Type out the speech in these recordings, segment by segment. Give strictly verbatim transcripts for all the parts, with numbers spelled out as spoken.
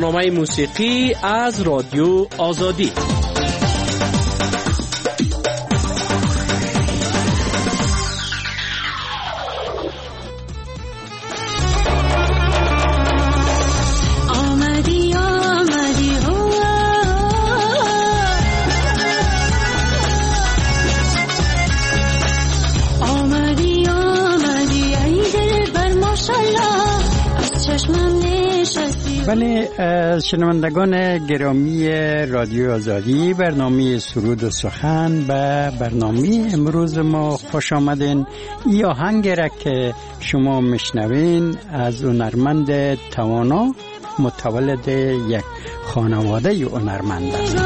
برنامه موسیقی از رادیو آزادی. بله، شنوندگان گرامی رادیو آزادی، برنامه سرود و سخن به برنامه امروز ما خوش آمدین. این آهنگ را که شما میشنوین از هنرمند توانا، متولد یک خانواده هنرمند است.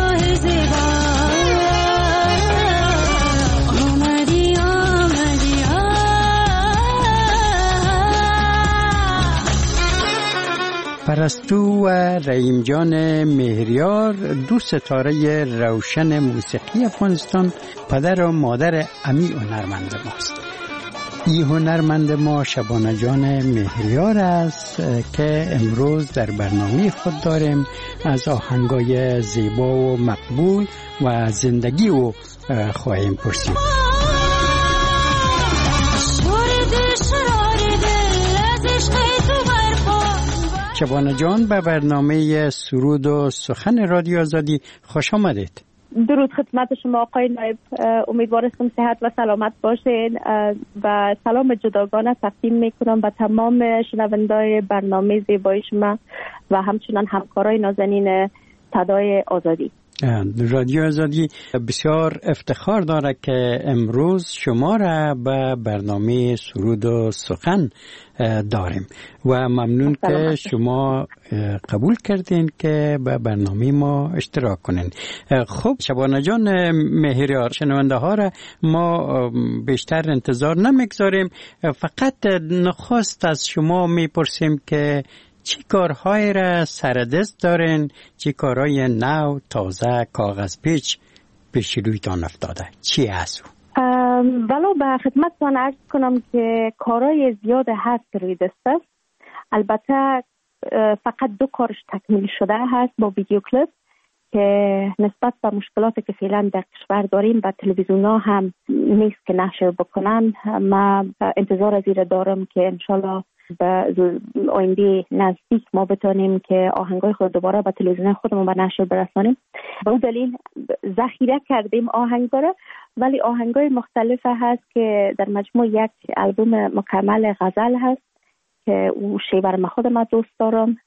پرستو و رحیم جان مهریار، دو ستاره روشن موسیقی افغانستان، پدر و مادر امی هنرمند ماست. این هنرمند ما شبانه جان مهریار است که امروز در برنامه خود داریم از آهنگای زیبا و مقبول و زندگی او خواهیم پرسید. شبانه جان، به برنامه سرود و سخن رادیو آزادی خوش آمدید. درود خدمت شما آقای نایب، امیدوارم صحت و سلامت باشین و سلام جداگانه تقدیم میکنم به تمام شنوندای برنامه زیبای شما و همچنان همکارای نازنین صدای آزادی. رادیو آزادی بسیار افتخار داره که امروز شما را به برنامه سرود و سخن داریم و ممنون که شما قبول کردین که به برنامه ما اشتراک کنین. خب شبانه جان مهریار، شنونده ها را ما بیشتر انتظار نمیگذاریم، فقط نخست از شما میپرسیم که چی کارهای را سردست دارین؟ چی کارهای نو، تازه، کاغذ پیچ پیش رویتان افتاده؟ چی هست؟ ولو به خدمتتان عرض کنم که کارهای زیاد هست روی دست است. البته فقط دو کارش تکمیل شده هست با ویدیو کلیپ که نسبت به مشکلاتی که فعلا در کشور داریم و تلویزیون ها هم نیست که نشر بکنن. ما انتظار از این دارم که انشالله به آینده نزدیک ما بتونیم که آهنگای خود دوباره به تلویزیون خودمون به نشر برسانیم. به اون دلیل ذخیره کردیم آهنگا را، ولی آهنگای مختلف هست که در مجموع یک البوم مکمل غزل هست که او شیور ما خودم دوست دارم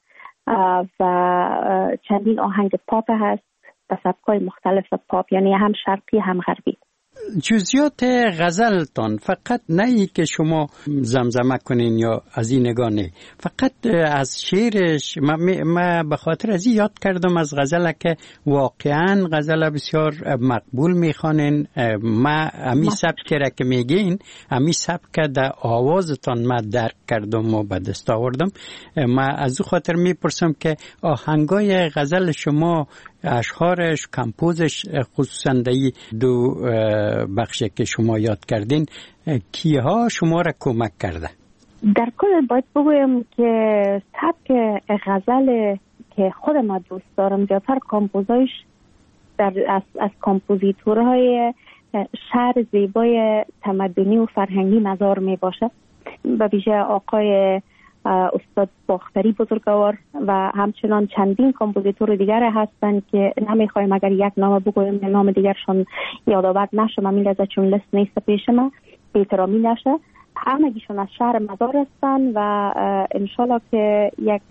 و چندین آهنگ پاپ هست به سبکای مختلف پاپ، یعنی هم شرقی هم غربی. جزئیات غزلتان فقط نه ای که شما زمزمه کنین یا از این نگاه نه، فقط از شعرش ما, ما به خاطر از این یاد کردم از غزل که واقعا غزل بسیار مقبول میخوانین. ما امی سبک را که میگین، امی سبک در آوازتان ما درک کردم و به دست آوردم. ما از او خاطر میپرسم که آهنگای غزل شما، اشعارش، کمپوزش، خصوصا دی دو بخشی که شما یاد کردین، کیها شما را کمک کرده؟ در کل باید بگویم که سبک غزل که خودم دوست دارم زیادتر کامپوزایش در از, از کامپوزیتورهای شعر زیبای تمدنی و فرهنگی نظر می باشه. به ویژه آقای استاد باختری بزرگوار و همچنان چندین کامپوزیتور دیگر هستند که نمیخوایم اگر یک نام بگویم نام دیگرشان یادآور نشه، من میگم چون لیست نیست پیش ما، بی‌احترامی نشه. همگیشون از شهر مزار هستند و انشالله که یک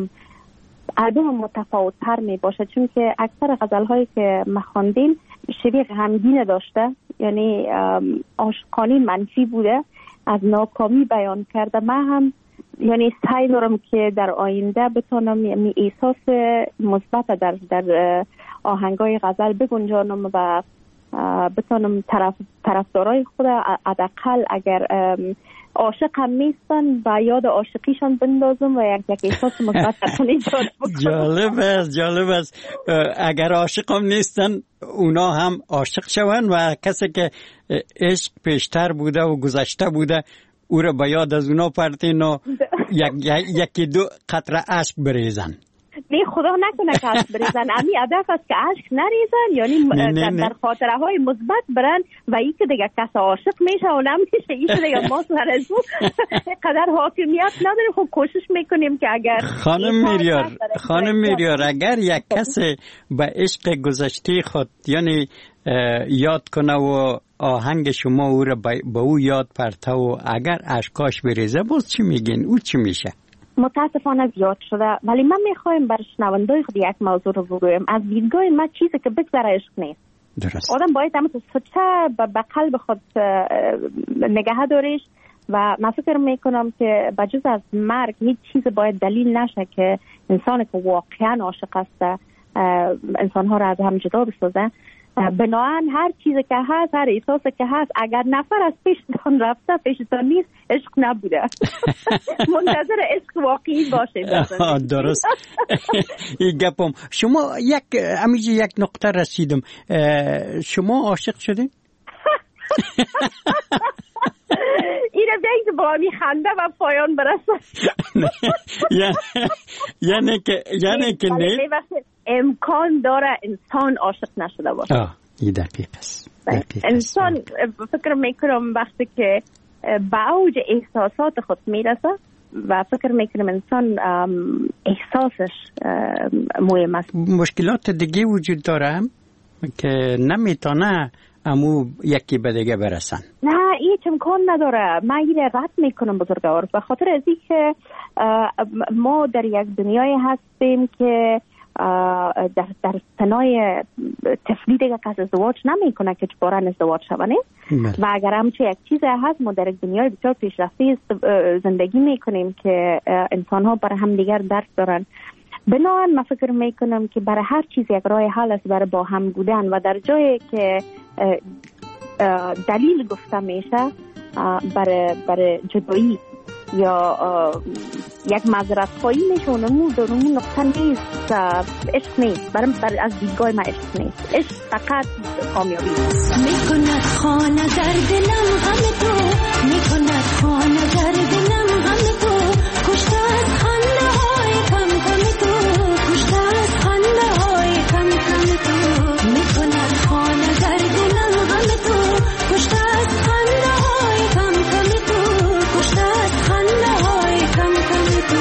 البوم متفاوت تر می باشه، چون که اکثر غزل هایی که ما خواندیم شبیه غمگین داشته، یعنی عاشقانه منفی بوده، از ناکامی بیان کرده. من هم یعنی سعی دارم که در آینده بتونم یعنی احساس مثبت در در آهنگای غزل بگنجانم و بتونم طرف طرفدارای خود حداقل اگر عاشق هم نیستن و یاد عاشقیشان بندازم و یک یک احساس مثبت درشون ایجاد بکنم. جالب است، جالب است. اگر عاشق هم نیستن اونا هم عاشق شون و کسی که عشق پیشتر بوده و گذشته بوده او را به یاد از اونا پرتین و یک یکی دو قطره اشک بریزن. نه خدا نکنه که اشک بریزن. امی هدف است که اشک نریزن، یعنی نه نه در, نه. در خاطره های مثبت برن و این که دیگه کس عاشق میشه و نمیشه، این که دیگه ما سر از اون قدر حاکمیت نداریم. خب کوشش میکنیم که اگر خانم میریار خانم میریار اگر یک کس به عشق گذشته خود یعنی یاد کنه و آهنگ شما او را به او یاد پرته و اگر اشکاش بریزه، باز چی میگین؟ او چی میشه؟ متاسفانه زیاد شده، ولی من میخوایم بر شنوندای خود یک موضوع رو بگویم. از دیدگاه من چیزی که بگذره عشق نیست. درست. آدم باید همه سچه به قلب خود نگه داریش و من فکر میکنم که بجز از مرگ هیچ چیز باید دلیل نشه که انسان که واقعا عاشق است انسان ها را از هم جدا بسازه. بناهن هر چیزی که هست، هر احساسی که هست، اگر نفر از پیشتان رفته پیشتان نیست، عشق نبوده. منتظر عشق واقعی باشه. درست. این گپم. شما یک امیجی یک نقطه رسیدم. شما عاشق شدین؟ اینه بیایی که با می خنده و پایان برسه. یعنی که یعنی که نه امکان داره انسان عاشق نشده باشه. آه این دقیق است. انسان فکر میکنم وقتی که به اوج احساسات خود میرسه و فکر میکنم انسان احساسش مهم است. مشکلات دیگه وجود داره که نمیتونه امو یکی به دیگه برسن. نه هیچ امکان نداره. من اینه رد میکنم بزرگوار، به خاطر از این که ما در یک دنیای هستیم که در در سنای طفلی دیگه کس ازدواج نمیکنه که چبارن ازدواج شونه و اگر همچه یک چیز هست ما در یک دنیای بسیار پیشرفته زندگی میکنیم که انسان ها برای هم دیگر درک دارن. بنابراین من فکر میکنم که برای هر چیز یک راه حل است برای با هم بودن و در جایی که دلیل گفته میشه برای برای جدایی یا یک معذرت خواهی میشه اونمون در اون نقطه نیست، عشق نیست. برای بر از دیدگاه من عشق نیست. عشق فقط کامیابی میکند خانه در دلم غم تو، میکند خانه در دلم غم تو، کشته از خنده های کم کم تو، کشته از خنده های کم کم تو، میکند خانه در دلم غم تو، کشته از خنده های کم کم تو، کشته از خنده های کم کم تو.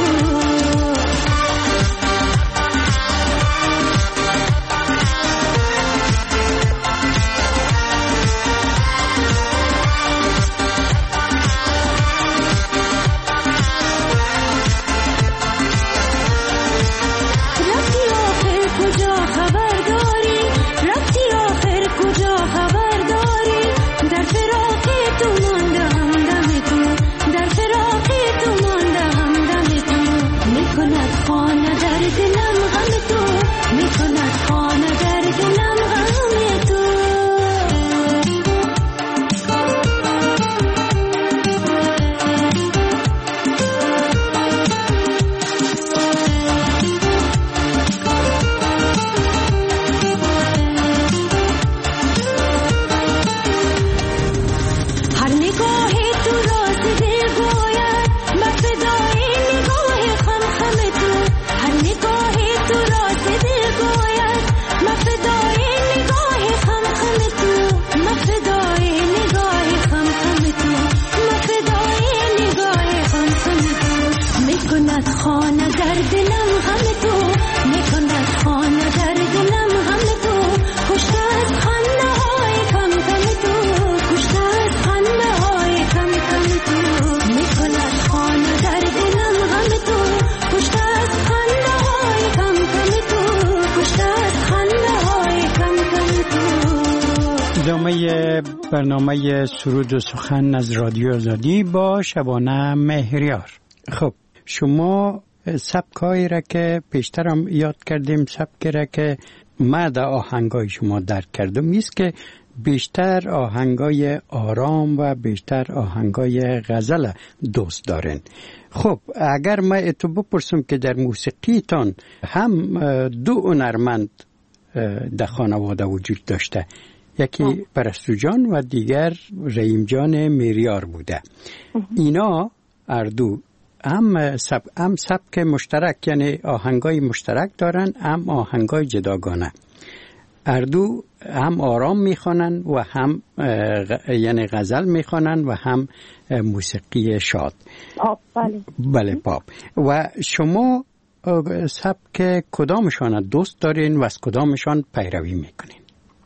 برنامه سرود و سخن از رادیو آزادی با شبانه مهریار. خب شما سبکایی را که پیشترم یاد کردیم، سبکی را که ما در آهنگای شما درک کردم ایست که بیشتر آهنگای آرام و بیشتر آهنگای غزل دوست دارین. خب اگر ما اتو بپرسم که در موسیقیتان هم دو هنرمند در خانواده وجود داشته، یکی پرستو جان و دیگر رحیم جان میریار بوده، اینا اردو هم سب هم سبک مشترک، یعنی آهنگای مشترک دارن، هم آهنگای جداگانه. اردو هم آرام میخوانن و هم غ... یعنی غزل میخوانن و هم موسیقی شاد. پاپ. بله بله پاپ. و شما سبک کدامشان دوست دارین و از کدامشان پیروی میکنین؟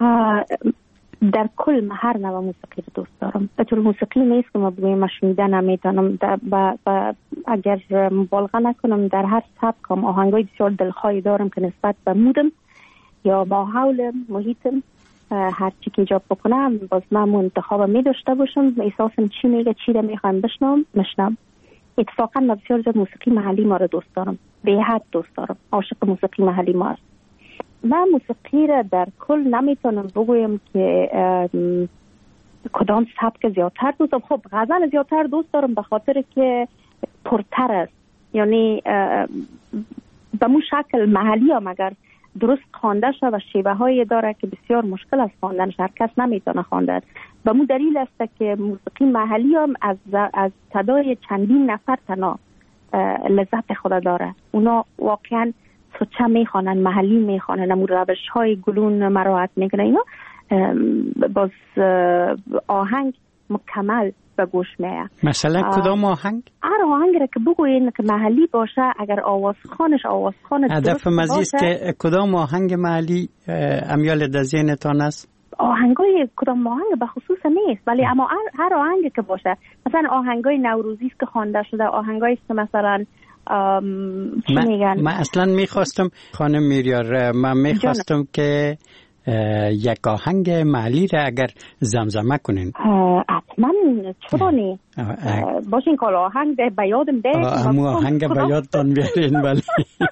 در کل من هر نوع موسیقی رو دوست دارم. به طور موسیقی نیست که ما بگویم من شنیدن نمیتونم. با با اگر مبالغه نکنم در هر سبکم آهنگای بسیار دلخواهی دارم که نسبت به مودم یا ماحول محیطم هر چی که ایجاب بکنم باز من منتخب می داشته باشم. احساسم چی میگه، چی رو میخوام بشنوم میشنوم. اتفاقا من بسیار زیاد موسیقی محلی ما رو دوست دارم، به حد دوست دارم، عاشق موسیقی محلی ما هستم. من موسیقی را در کل نمیتونم بگویم که کدام سبک زیادتر دوست دارم. خب غزل زیادتر دوست دارم به خاطر که پرتر است، یعنی به مو شکل محلی هم اگر درست خوانده شد و شیوه هایی داره که بسیار مشکل است خواندنش، هر کس نمیتونه خواندن. به مو دلیل است که موسیقی محلی هم از از صدای چندین نفر تنها لذت خود داره. اونا واقعا سوچه میخوانن، محلی میخوانن، امو روش های گلون مراحت میکنن. اینا باز آهنگ مکمل به گوش میه. مثلا کدام آهنگ؟ هر آهنگ را که بگوین که محلی باشه، اگر آواز خانش آواز خانش هدف مزیست که کدام آهنگ محلی امیال در ذهنتان است؟ آهنگای کدام آهنگ به خصوص نیست، ولی اما هر آهنگی که باشه، مثلا آهنگای نوروزی است که خوانده شده، آهنگایی است که مثلا چی میگن. من اصلا میخواستم خانم میریار، من میخواستم که یک آهنگ محلی را اگر زمزمه کنین. حتما، چرا نی؟ باشین که آهنگ به یادم ده. همون آهنگ به یادتان بیارین. ولی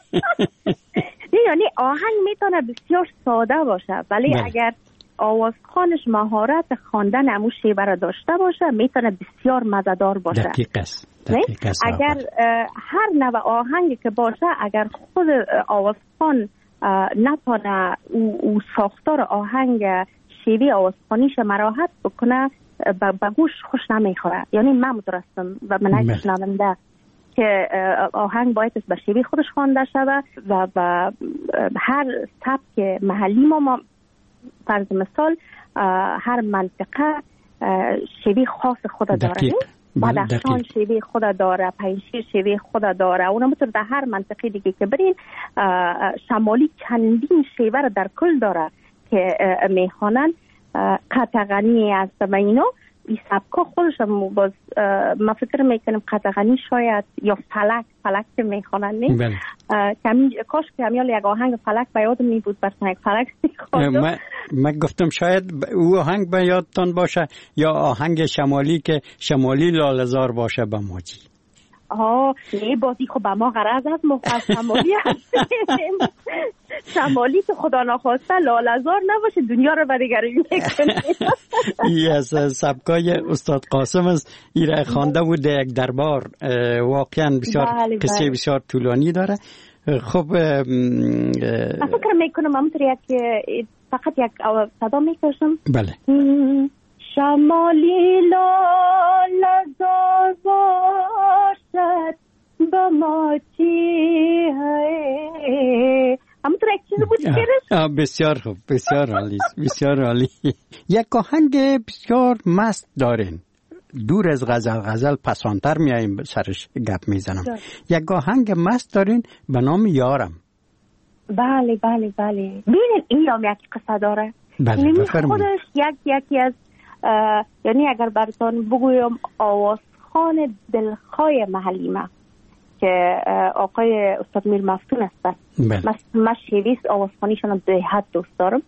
یعنی آهنگ میتونه بسیار ساده باشه، ولی اگر آوازخوانش مهارت خواندن همون شیوه را داشته باشه میتونه بسیار مزه‌دار باشه. دقیق است. اگر هر نوع آهنگی که باشه، اگر خود آوازخوان نتونه او, او ساختار آهنگ شیوه آوازخوانیش مراحت بکنه به گوش خوش نمیخوره. یعنی من مترسم و من نشنونده که آهنگ باید به شیوه خودش خوانده شود و به هر سبک محلی ما, ما فرض مثال هر منطقه شیوه خاص خود داره. بدخشان شیوه خود داره، پنجشیر شیوه خود داره. اونا مثل در هر منطقه دیگه که برین، شمالی چندین شیوه را در کل داره که میخوانن. قطغنی است و اینا این سبکا خودش هم باز ما فکر میکنم قطغنی شاید یا فلک فلک که میخوانن نه کمی کاش که همیال یک آهنگ فلک به یادم می بود بر یک فلک میخوانم. من من گفتم شاید او آهنگ به یادتان باشه یا آهنگ شمالی که شمالی لاله‌زار باشه به موجی. آه نه بازی خب به ما غرض از مفصل شمالی هستیم. شمالی که خدا نخواسته لاله‌زار نباشه دنیا رو بدگری میکنه. ای از سبکای استاد قاسم است، ایره خوانده بود یک دربار، واقعا بسیار قصه بسیار طولانی داره. خب من فکر میکنم همونطور یک فقط یک صدا میکشم. بله. شمالی لاله‌زار باشد با ما چی ہے. همونطور یک چیز بود که بسیار خوب، بسیار عالی، بسیار عالی. یک آهنگ بسیار مست دارین، دور از غزل، غزل پسانتر میاییم سرش گپ میزنم. یک آهنگ مست دارین به نام یارم. بله بله بله. ببینید این هم یک قصه داره. بله بفرمایید. خودش یک یکی از یعنی اگر براتون بگویم آوازخوان دلخواه محلی ما که آقای استاد میر مفتون هستن. من شیویست آوازخوانیشون به حد دوست دارم.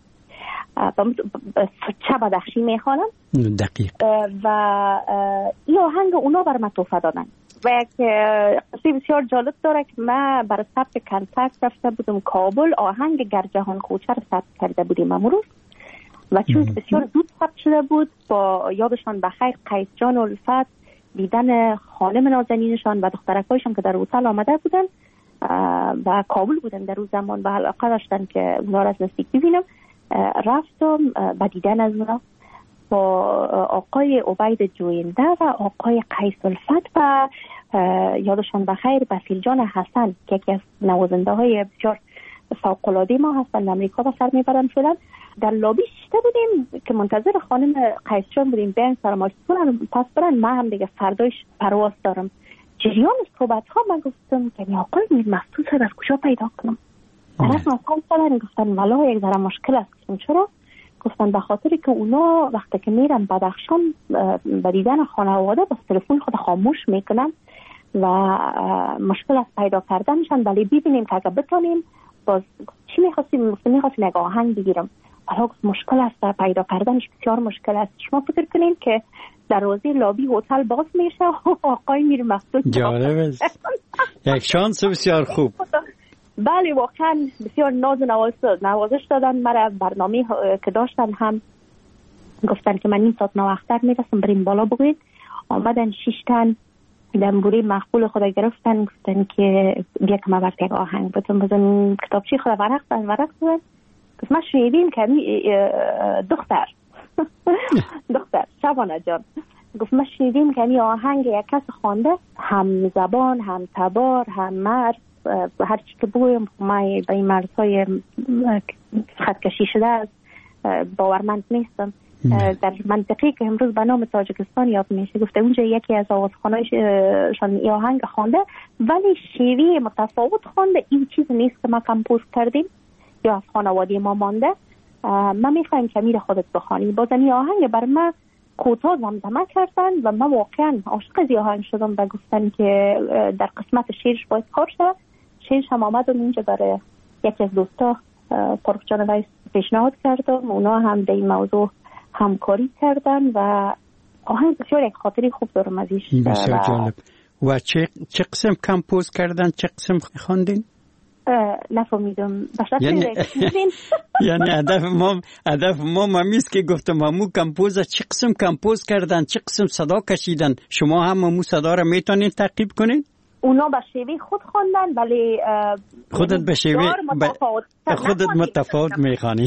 چه بدخشی میخوانم. دقیق. و این آهنگ اونا بر من توفه دادن و یک قصه بسیار جالب داره که من برای ثبت کنترکت رفته بودم کابل، آهنگ گر جهان خوچه رو ثبت کرده بودیم امروز و چون بسیار زود ثبت شده بود با یادشان بخیر قیس جان و الفت دیدن خانم نازنینشان و دخترکایشان که در هتل آمده بودن و کابل بودن در روز زمان و علاقه داشتن که اونا را از نزدیک ببینم، رفتم و دیدن از اونا با آقای عبید جوینده و آقای قیس الفت و یادشان بخیر بسیل جان حسن که یکی از نوازنده های بسیار فوق‌العاده ما هستند، امریکا به سر میبرن شدن. در لابی شده بودیم که منتظر خانم قیسجان بودیم بیان سرماش کنن پس برن. من هم دیگه فردایش پرواز دارم. جریان صحبت ها من گفتم که می آقای میر مفتون صاحب از کجا پیدا کنم؟ طرف مثلا سالن گفتن والا یک ذره مشکل است. چرا؟ گفتن به خاطری که اونا وقتی که میرن بدخشان به دیدن خانواده با تلفن خود خاموش میکنن و مشکل است پیدا کردنشان، ولی ببینیم که اگه بتونیم باز چی میخواستیم میخواستیم یک آهنگ بگیرم. حالا مشکل است پیدا کردنش، بسیار مشکل است. شما فکر کنین که دروازه لابی هتل باز میشه و آقای میر مفتون جالب است. یک شانس بسیار خوب. بله واقعا بسیار ناز و نوازش دادن مرا. برنامه که داشتن هم گفتن که من این ساعت نوختر میرسم بریم بالا بگوید. آمدن شش تن دنبوری مقبول خدا گرفتن، گفتن که بیا که ما برد یک آهنگ بتون بزن کتابچی خدا ورق دن ورق دن. گفت ما شنیدیم که دختر دختر شبانه جان گفت ما شنیدیم که این آهنگ یک کس خوانده، هم زبان هم تبار هم مرد، هر چی که بگویم ما به این مرزهای خطکشی شده است باورمند نیستم. در منطقی که امروز به نام تاجیکستان یاد میشه گفته اونجا یکی از آوازخوانایشان این آهنگ خوانده ولی شیوه متفاوت خوانده. این چیز نیست که ما کمپوز کردیم یا از خانواده ما مانده. ما میخوایم که امیر خودت بخوانی. باز این آهنگ بر ما کوتاه زمزمه کردن و من واقعا عاشق از آهنگ شدم و گفتن که در قسمت شیرش باید کار شد. شیرش هم آمدم اینجا برای یکی از دوستا فرخ جان رئیس پیشنهاد کردم، اونا هم در این موضوع همکاری کردن و آهنگ بسیار یک خاطری خوب دارم ازش. بسیار جالب. و چه چه قسم کمپوز کردن، چه قسم خواندین؟ نفهمیدم. یعنی یعنی هدف ما هدف ما مامیست که گفتم مامو کمپوز چه قسم کمپوز کردن، چه قسم صدا کشیدن. شما هم مامو صدا را میتونین تعقیب کنین؟ اونا به شیوه خود خواندن ولی خودت به شیوه خودت متفاوت میخوانی.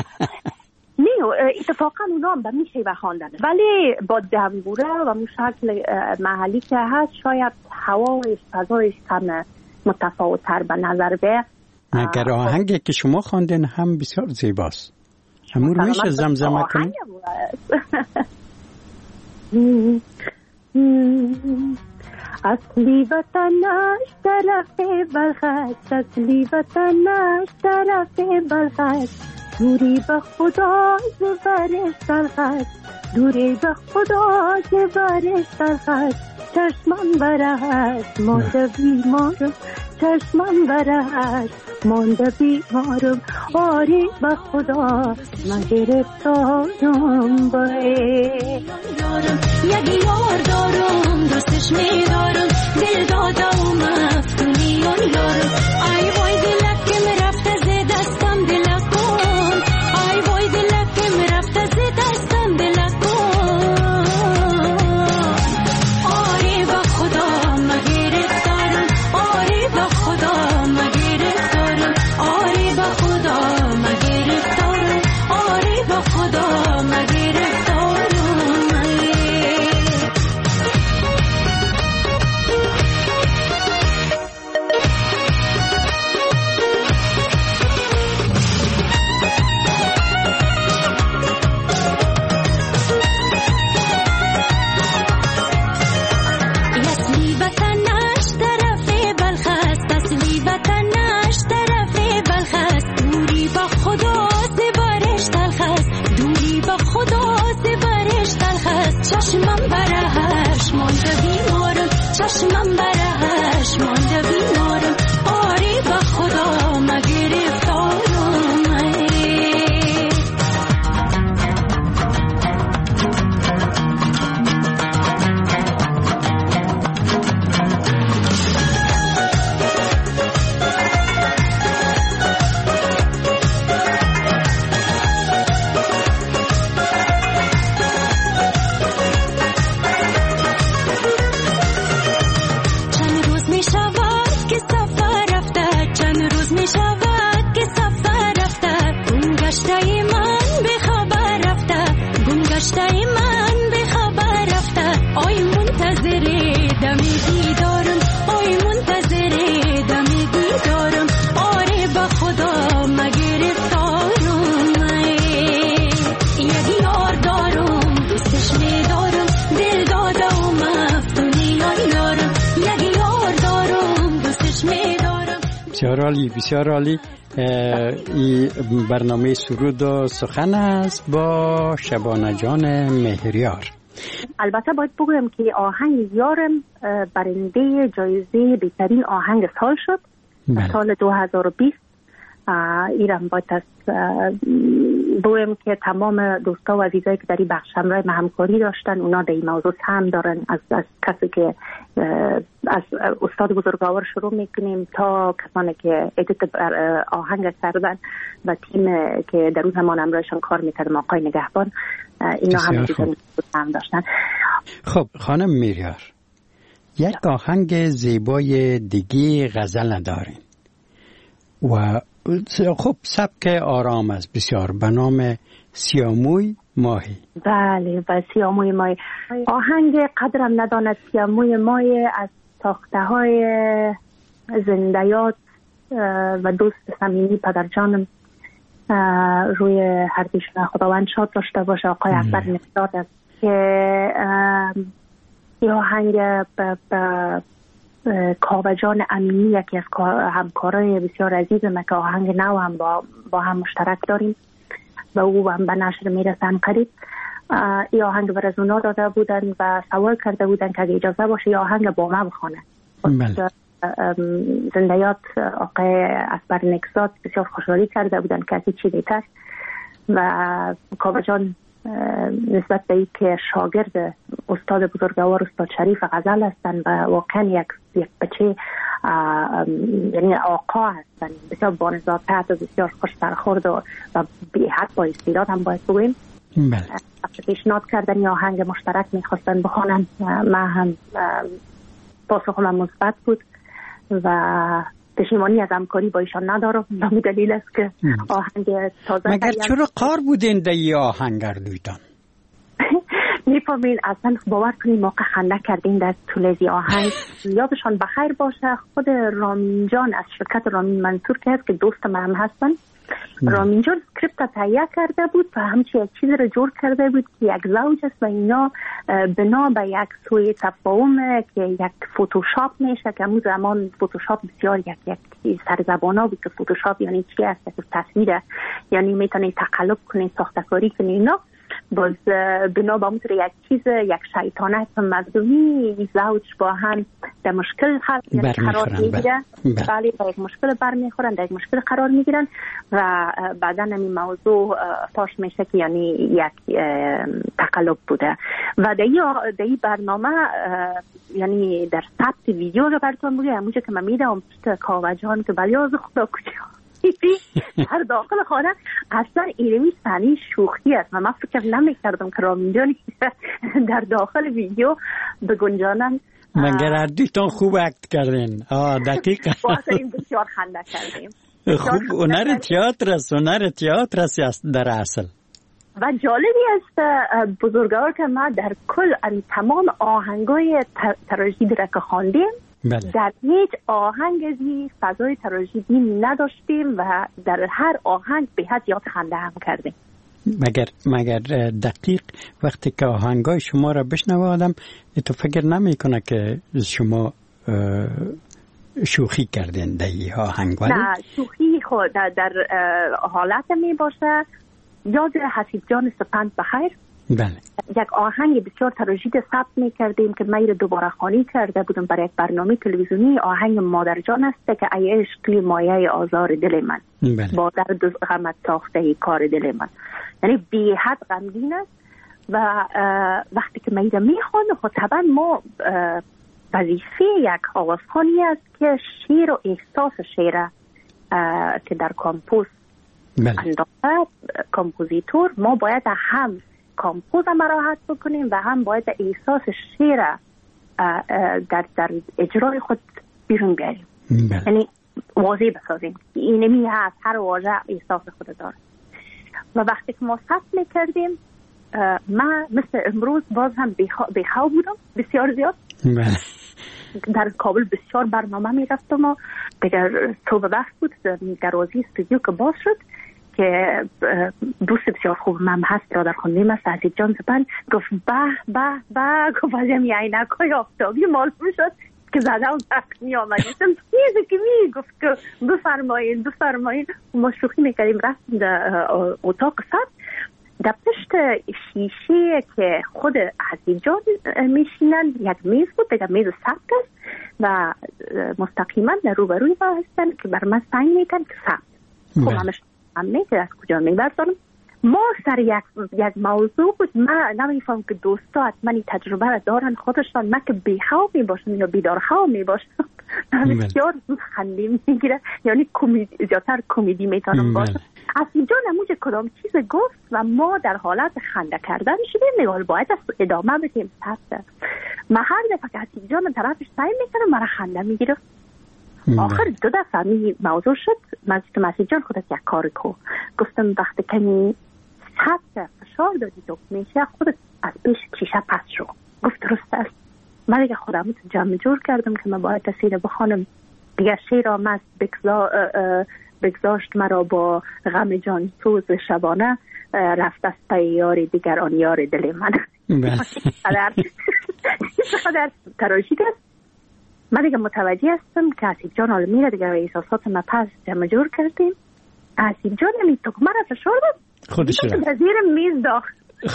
نه اتفاقا اونا هم به می شیوه خواندن ولی با دنبوره و مو شکل محلی که هست شاید هوایش فضایش کم متفاوت تر به نظر به. اگر آهنگی که شما خواندین هم بسیار زیباست. همون رو میشه زمزمه کنید؟ اصلی وطنش طرف بلخط، اصلی وطنش طرف بلخط، دوری به خدا زبرش تلخط، دوری به خدا زبرش تلخط، چشمان برهش مانده بیمارم، چشمان برهش مانده بیمارم، آری به خدا من گرفتارم باید. یک یار دارم دوستش میدارم، دل دادم مفتونیان یارم، ای وای دلک که مرفته ز دستم دلک کن، ای وای دلک که مرفته ز دستم دلک کن، آری به خدا من گرفتارم، آری به خدا من گرفتارم، آری به خدا من گرفتارم، آری به خدا من گرفتارم. چشمم برهش مانده بیمارم، چشمم برهش مانده بیمارم، آری به خدا من گرفتارم. گشته من به خبر رفته، آی منتظر دمی دیدار بسیار عالی، بسیار عالی. این برنامه سرود و سخن است با شبانه جان مهریار. البته باید بگویم که آهنگ یارم برنده جایزه بهترین آهنگ سال شد بله. سال دو هزار و بیست. ایران باید از بگویم که تمام دوستا و عزیزایی که در این بخش همراه ما همکاری داشتن، اونا در این موضوع هم دارن. از, از کسی که از استاد بزرگوار شروع میکنیم تا کسانی که ادیت آهنگ کردن و تیم که در اون زمان همراهشان کار میکردم، آقای نگهبان، اینا هم هم داشتن. خب خانم مهریار، یک آهنگ زیبای دیگه غزل ندارین و خب سبک آرام است بسیار، به نام سیاموی ماهی. بله و سیاموی ماهی آهنگ قدرم نداند سیاموی ماهی از ساخته های زندیات و دوست صمیمی پدر جانم روی هر دیشون خداوند شاد داشته باشه آقای اکبر نقداد است که این آهنگ به کاوجان امینی یکی از همکارای بسیار عزیزم که آهنگ نو هم با, با هم مشترک داریم و او هم به نشر میرسن قریب. این آهنگ بر از اونا داده بودن و سوال کرده بودن که اگه اجازه باشه این آهنگ با ما بخونه. زندیات آقای اکبر نقداد بسیار خوشحالی کرده بودن که چی دیتر و کاوجان نسبت به اینکه شاگرد استاد بزرگوار استاد شریف غزل هستند و واقعا یک یک بچه یعنی آقا هستن، بسیار بانزادت و بسیار خوش برخورد و, و بی حد با استعداد هم باید بگویم. بله. پیشنهاد کردن یا آهنگ مشترک میخواستن بخونن، من هم پاسخم مثبت بود و پشیمانی از همکاری با ایشان ندارم. به دلیل است که آهنگ تازه مگر چرا قار بودین در این آهنگ دویدان؟ میفهمین اصلا باور کنین موقع خنده کردین در طول آهنگ. یادشان بخیر باشه خود رامین جان از شرکت رامین منصور که هست که دوست من هم هستن، رامین جان اسکریپت تهیه کرده بود و همچنین یک چیزی رو جور کرده بود که یک زوج است و اینا بنا به یک سوی تفاهم که یک فوتوشاپ میشه که همون زمان فوتوشاپ بسیار یک یک سرزبانا بود که فوتوشاپ یعنی چی است، که تصویره یعنی میتونی تقلب کنی ساختکاری کنی اینا. باز بنا به اونطور یک چیز یک شیطانت مظلومی زوج با هم در مشکل قرار میگیرن، بله با یک مشکل برمیخورن، در یک مشکل قرار میگیرن و بعدا این موضوع فاش میشه که یعنی یک تقلب بوده و در این برنامه یعنی در ثبت ویدیو رو براتون میگم همونجا که من میدم کاوجان که بلی از خدا کجا در داخل خانه اصلا اینمی صحنه شوخی است و من فکر نمی‌کردم که رامین جان در داخل ویدیو بگنجانن. مگر هر دویتون خوب اکت کردین. آه دقیقا باید بسیار خنده کردیم. خوب هنر تئاتر است، هنر تئاتر است در اصل. و جالبی است بزرگوار که ما در کل تمام آهنگای تراژدی را که خواندیم بله. در هیچ آهنگ ازی فضای تراژدی نداشتیم و در هر آهنگ به حد یاد خنده هم کردیم. مگر مگر دقیق وقتی که آهنگای شما را بشنوه آدم تو فکر نمی کنه که شما شوخی کردین در این آهنگ؟ نه شوخی خود در, در حالت می باشه. یاد حسیب جان سپند بخیر بله. یک آهنگ بسیار تراژدی ثبت می‌کردیم که من دوباره خوانی کرده بودم برای یک برنامه تلویزیونی. آهنگ مادر جان است که ای عشق مایه آزار دل من بله. با درد غمت ساخته کار دل من، یعنی بی حد غمگین است و وقتی که من میخوانم خب طبعا ما وظیفه یک آوازخوانی است که شعر و احساس شعر که در کامپوز بله. انداخته کامپوزیتور ما باید هم کامپوز هم مراحت بکنیم و هم باید احساس شعر در, در اجرای خود بیرون بیاریم، یعنی واضح بسازیم اینمی هست هر واژه احساس خود داره. و وقتی که ما ثبت میکردیم من مثل امروز باز هم بیخواب بودم بسیار زیاد در کابل بسیار برنامه میرفتم و دیگر صبح وقت بود دروازه استودیو که باز شد که دوست بسیار خوب من هست برادر خانده من حسیب جان سپند گفت به به به گفت از این عینک‌های آفتابی معلوم شد که زدم زخمی آمدیستم چیزی که میگفت که بفرمایید بفرمایید. ما شوخی میکردیم رفتیم در اتاق سبز در پشت شیشه که خود عزیز جان میشینن یک میز بود دیگه میز سبز است و مستقیما در روبروی ما هستن که بر من سنگ میکن که سبز خب همش هم میگه از کجا میبرزانم. ما سر یک, یک موضوع بود من نمیفهم که دوستا حتما این تجربه را دارن خودشان من که بیخواب میباشم یا بیدارخواب میباشم بسیار خندیم میگیره یعنی کمدی زیادتر کمدی میتونم باشم. اصلی جان اموج کدام چیز گفت و ما در حالت خنده کردن شدیم نگاه باید ادامه بدیم سبت من هر دفعه که اصلی جان طرفش سعی میکنم مرا خنده میگیره. آخر دو دفعه می موضوع شد من اصلی جان خودت یک کار کو گفتم وقتی کنی سبت فشار دادی تو میشه خودت از پیش شیشه پس شو. گفت درست است. من دیگه خودم تو جمع جور کردم که من باید تسیره بخوانم دیگه شیر آمد بگذا بگذاشت مرا با غم جان سوز شبانه رفت از پی یاری دیگر آن یار دل من. چقدر تراژیک است. من دیگه متوجه هستم که اسیب جان حالا میره دیگه احساسات ما پس جمع جور کردیم. اسیب جان نمی تو که من را فشار داد خودش را در زیر میز داخت.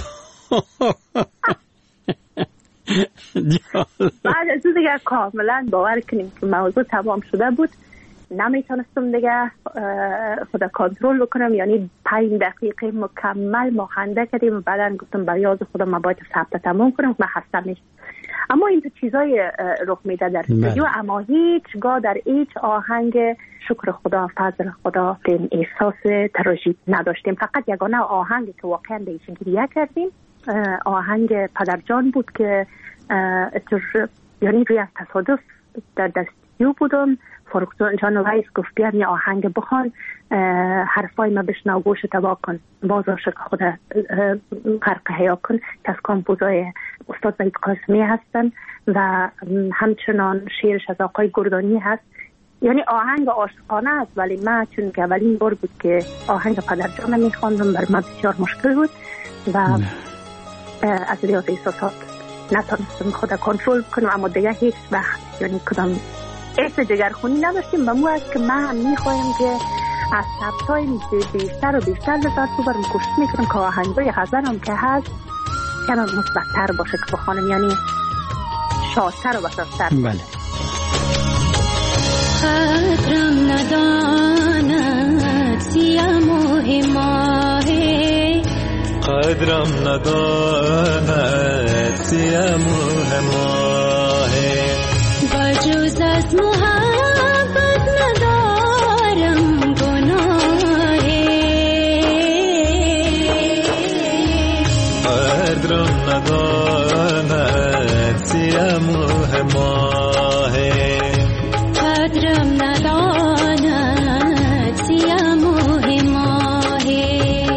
بعد از دیگه کاملا باور کنیم که موضوع تمام شده بود نمیتونستم دیگه خدا کنترل بکنم یعنی پنج دقیقه مکمل ما خنده کردیم و بعدا گفتم بریاض خودم ما باید ثبت تمام کنم من خسته میشم. اما این تو چیزای رخ میده در استودیو اما هیچگاه در هیچ آهنگ شکر خدا فضل خدا این احساس تراژیک نداشتیم. فقط یگانه آهنگی که واقعا بهش گریه کردیم آهنگ پدرجان بود که یعنی روی از تصادف در استودیو بودم فاروق جان رئیس گفت بیار یه آهنگ بخوان حرفای ما بشنو گوش تبا کن باز عاشق خود غرق حیا کن که از کامپوزای استاد وحید قاسمی هستن و همچنان شعرش از آقای گردانی هست. یعنی آهنگ عاشقانه است ولی من چون که اولین بار بود که آهنگ پدرجان میخواندم بر من بسیار مشکل بود و از ریاض احساسات نتونستم خود کنترل کنم اما دیگه هیچ وقت یعنی کدام احساس جگرخونی نداشتیم و مو است که من میخوایم که از سبتای بیشتر و بیشتر لذت ببرم کوشش میکنم که آهنگای غزلم که هست کمی مثبت‌تر باشه که بخوانم یعنی شادتر و بسازتر. بله. قدرم نداند سیم و هماهی قدرم نداند سیم و هماهی بجوز از محبت ندارم گناهی قدرم نداند سیم و هماهی قدرم نداند سیم و هماهی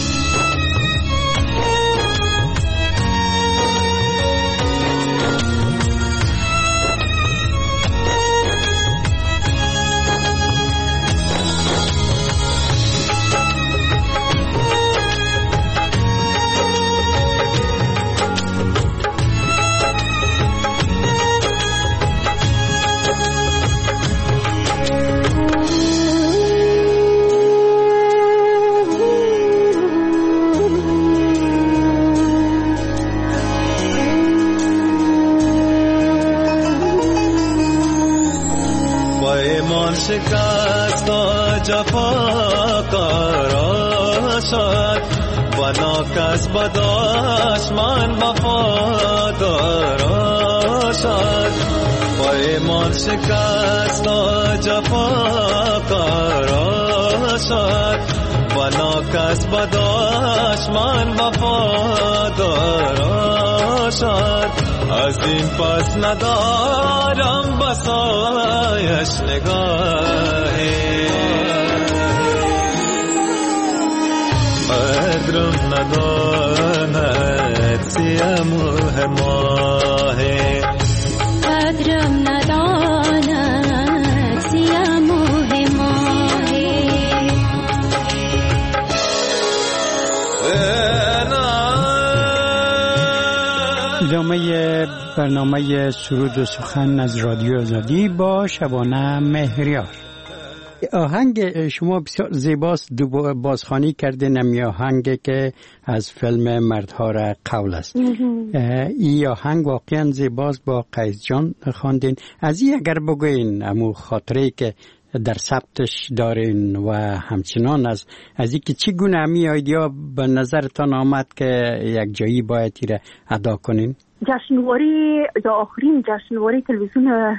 شکست جفا کارا شد و ناکس بداش من وفادارا شد و ایمان شکست جفا کارا شد و ناکس بداش من وفادارا شد از این پس ندارم بسایش نگاهی قدرم نداند سیم و هماهی قدرم نداند سیم و هماهی ادامه برنامه سرود و سخن از رادیو آزادی با شبانه مهریار. آهنگ شما بسیار زیباست، دو بازخوانی کرده نمی آهنگ که از فیلم مردها را قول است. این آهنگ واقعا زیباست، با قیس جان خواندین. از این اگر بگوین امو خاطره که در ثبتش دارین و همچنان از از اینکه چگونه امی ایدیا به نظرتان آمد که یک جایی باید ایره ادا کنین؟ جشنواره یا آخرین جشنواره تلویزیون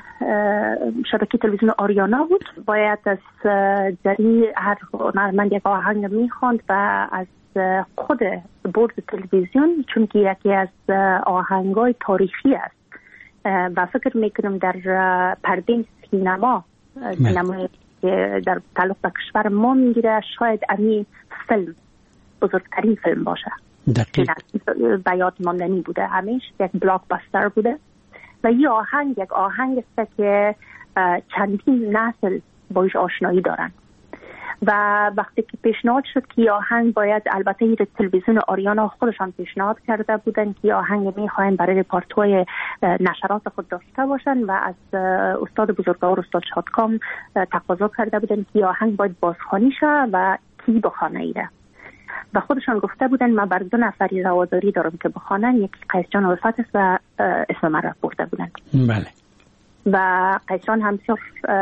شبکه تلویزیون آریانا بود. باید از جری هر هنرمند یک آهنگ میخواند و از خود بورد تلویزیون، چون که یکی از آهنگای تاریخی است و فکر میکنم در پرده سینما سینمای در تعلق به کشور ما میگیره، شاید امی فیلم بزرگترین فیلم باشه. دقیق به یاد ماندنی بوده، همیشه یک بلاک باستر بوده و این آهنگ یک آهنگ است که چندین نسل باش آشنایی دارن و وقتی که پیشنهاد شد که آهنگ باید، البته این تلویزیون آریانا خودشان پیشنهاد کرده بودن که آهنگ میخواین برای رپرتوار نشرات خود داشته باشن و از استاد بزرگوار استاد شادکام تقاضا کرده بودن که آهنگ باید بازخوانی شه و کی بخوانه ایره و خودشان گفته بودن ما بر دو نفری رواداری دارم که بخوانن، یکی قیس جان الفت است و اسم من را برده بودن. بله. و قیس جان هم بسیار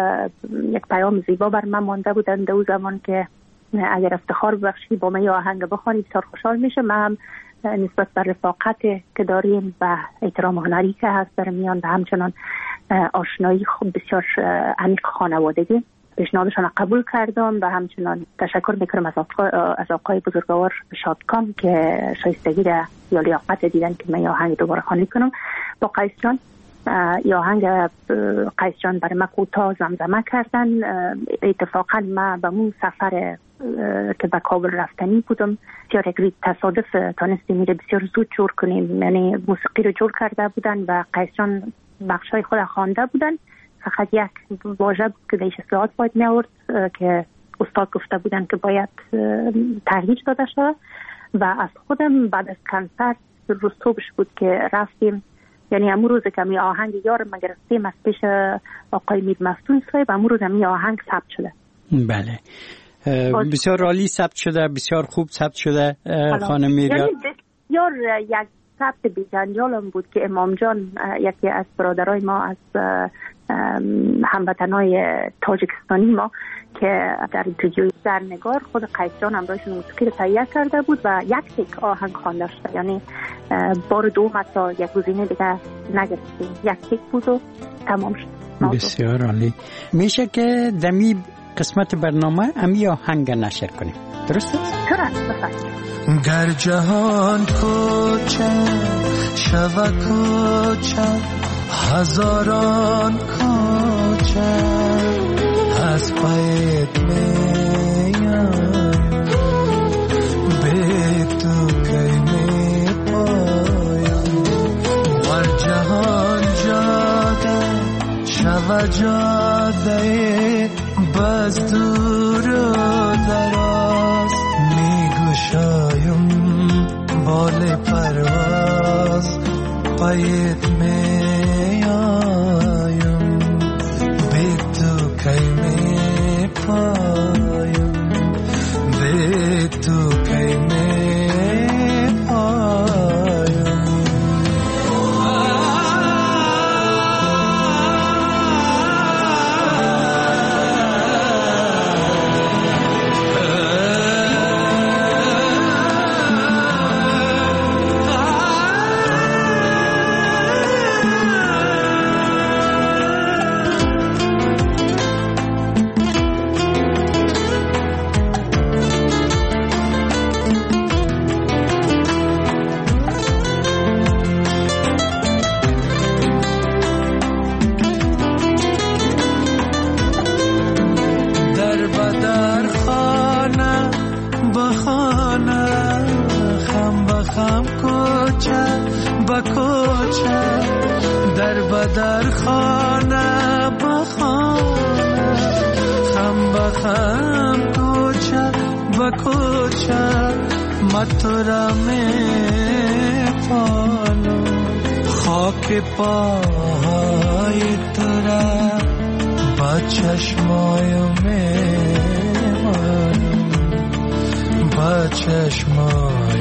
یک پیام زیبا بر من مانده بودن دو زمان که اگر افتخار ببخشی با من آهنگ بخوانی بسیار خوشحال میشه. من هم نسبت بر رفاقت که داریم و احترام هنری که هست در میان و همچنان آشنایی خوب بسیار عمیق خانوادگی پیشنهادشان قبول کردم و همچنان تشکر میکنم از آقای, از آقای بزرگوار شادکام که شایستگی را یا لیاقت دیدن که من آهنگ دوباره خوانی کنم. با قیس جان یا آهنگ قیس جان برای من کوتاه زمزمه کردن. اتفاقا من به اون سفر که به کابل رفتنی بودم بسیار یک تصادف تانستیم میره بسیار زود جور کنیم، یعنی موسیقی رو جور کرده بودن و قیس جان بخشای خود خوانده بودن. فقط یک واژه بود که دیش اصلاحات باید می آورد که استاد گفته بودن که باید تغییر داده شد و از خودم بعد از کنسرت روز صبحش بود که رفتیم، یعنی امون روز که می آهنگ یارم ما گرفتیم از پیش آقای میر مفتون صاحب، امون روز می آهنگ ثبت شده. بله بسیار عالی ثبت شده، بسیار خوب ثبت شده خانم میریا. یعنی بسیار یک ثبت بی‌جنجالم بود که امام جان یکی از برادرای ما از هموطنای تاجیکستانی ما که در انترجوی در نگار خود قیس جان همراهشون موسیقی رو تهیه کرده بود و یک تک آهنگ خوانده شد، یعنی بار دوم حتی یک گزینه دیگه نگرفتیم، یک تک بود و تمام شد. بسیار عالی. میشه که دمی قسمت برنامه امی آهنگ نشر کنیم، درسته؟ درست بفرمایید. گر جهان کوچه شود کوچه هزاران کوچه از پایت میایم به تو کی می پایم. ور جهان جاده شود جاده باز دور و دراز میگوشایم بال پرواز پایت میایم به تو کی می پایم به تو کی می پایم. در خانه با خانه خم با خم کوچه با کوچه ما تو را می پالم که پای تو را با چشمای میمانم با چشمای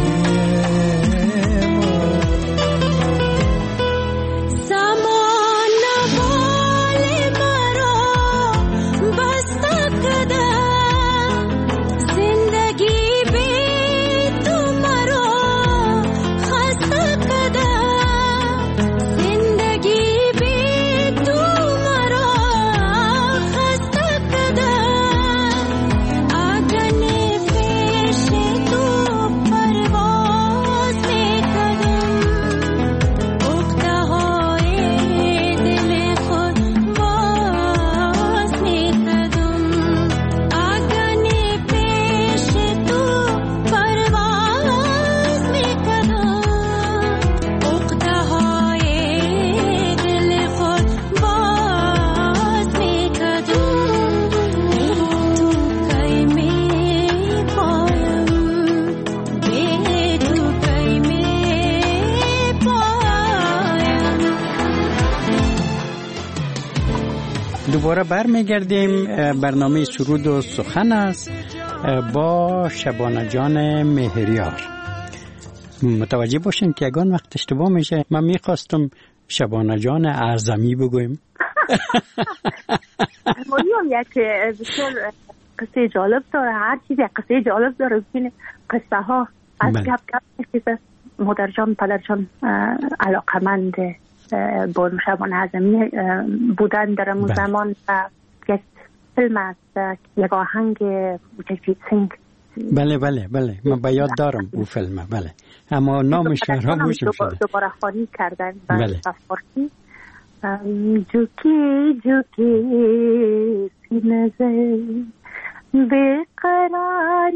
دوباره برمیگردیم. برنامه سرود و سخن است با شبانه جان مهریار. متوجه باشین که یگان وقت اشتباه میشه. من میخواستم شبانه جان اعظمی بگویم. مولیم یک بسیار قصه جالب داره. هر چیزی قصه جالب داره. قصه ها از گپ گپ میشه. مادر جان پدر جان علاقمند با شبانه اعظمی بودن در اون زمان و یک فیلم است، یک آهنگ جگجیت سینگ. بله بله بله من به یاد دارم او فیلم. بله اما نامش فراموشم شده. دوباره خوانی کردن بله. فارسی جوکی جوکی سینه بیقرار